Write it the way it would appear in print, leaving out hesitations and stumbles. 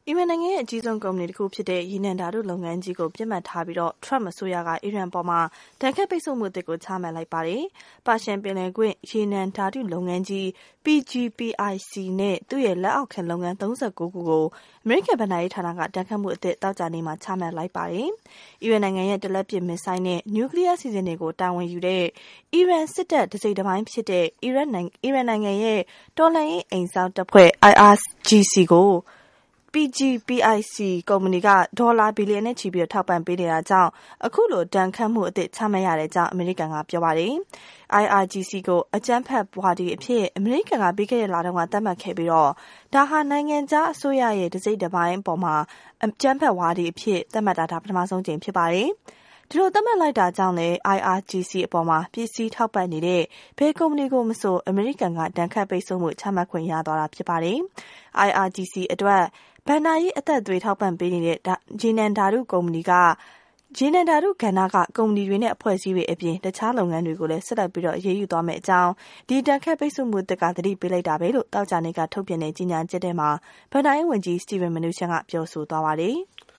အီရန်နိုင်ငံရဲ့အကြီးဆုံးကုမ္ပဏီတစ်ခုဖြစ်တဲ့ရေနံဓာတုလုပ်ငန်းကြီးကိုပြစ်မှတ်ထားပြီးတော့ Trump အစိုးရကအီရန်ပေါ်မှာဒဏ်ခတ်ပိတ်ဆို့မှုအသစ်ကိုချမှတ်လိုက်ပါတယ်။ပါရှန်ပင်လယ်ကွေ့ရေနံဓာတုလုပ်ငန်းကြီး PGPIC နဲ့သူ့ရဲ့လက်အောက်ခံလုပ်ငန်း39ခုကိုအမေရိကန်ဗဏ္ဍာရေးဌာနကဒဏ်ခတ်မှုအသစ်သောကြာနေ့မှာချမှတ်လိုက်ပါတယ်။အီရန်နိုင်ငံရဲ့တလက်ပစ်မစ်ဆိုင်းနဲ့နျူကလ িয়ার စီစဉ်တွေကိုတာဝန်ယူတဲ့အီရန်စစ်တပ်တစိမ့်တစ်ပိုင်းဖြစ်တဲ့အီရန်နိုင်ငံရဲ့တော်လှန်ရေးအိမ်စောင့်တပ်ဖွဲ့ IRGC ကို PGPIC ကုမ္ပဏီကဒေါ်လာဘီလီယံနဲ့ချီပြီးထောက်ပံ့ပေးနေတာကြောင့်အခုလိုဒဏ်ခတ်မှုအသစ်ချမှတ်ရတဲ့အကြောင်းအမေရိကန်ကပြောပါတယ်။ IRGC ကိုအကြမ်းဖက်ဝါဒီအဖြစ်အမေရိကန်ကပြီးခဲ့တဲ့လတုန်းကသတ်မှတ်ခဲ့ပြီးတော့ဒါဟာနိုင်ငံခြားအစိုးရရဲ့တစိမ့်တစ်ပိုင်းအပေါ်မှာအကြမ်းဖက်ဝါဒီအဖြစ်သတ်မှတ်တာဒါပထမဆုံးကြိမ်ဖြစ်ပါတယ်။ဒီလိုသတ်မှတ်လိုက်တာကြောင့်လည်း IRGC အပေါ်မှာပစ္စည်းထောက်ပံ့နေတဲ့ဘယ်ကုမ္ပဏီကိုမဆိုအမေရိကန်ကဒဏ်ခတ်ပိတ်ဆို့မှုချမှတ်ခွင့်ရသွားတာဖြစ်ပါတယ်။ IRGC အတွက်ဘဏ္ဍာရေးအသက်သွေးထောက်ပံ့ပေးနေတဲ့ရေနံဓာတုကုမ္ပဏီကရေနံဓာတုကဏ္ဍကကုမ္ပဏီတွေနဲ့အဖွဲ့အစည်းတွေအပြင်တခြားလုပ်ငန်းတွေကိုလည်းဆက်လက်ပြီးတော့အရေးယူသွားမယ့်အကြောင်းဒီဒဏ်ခတ်ပိတ်ဆို့မှုအသစ်ကသတိပေးလိုက်တာပဲလို့သောကြာနေ့ကထုတ်ပြန်တဲ့ကြေညာချက်ထဲမှာဘဏ္ဍာရေးဝန်ကြီး Steven Mnuchin ကပြောဆိုသွားပါတယ်။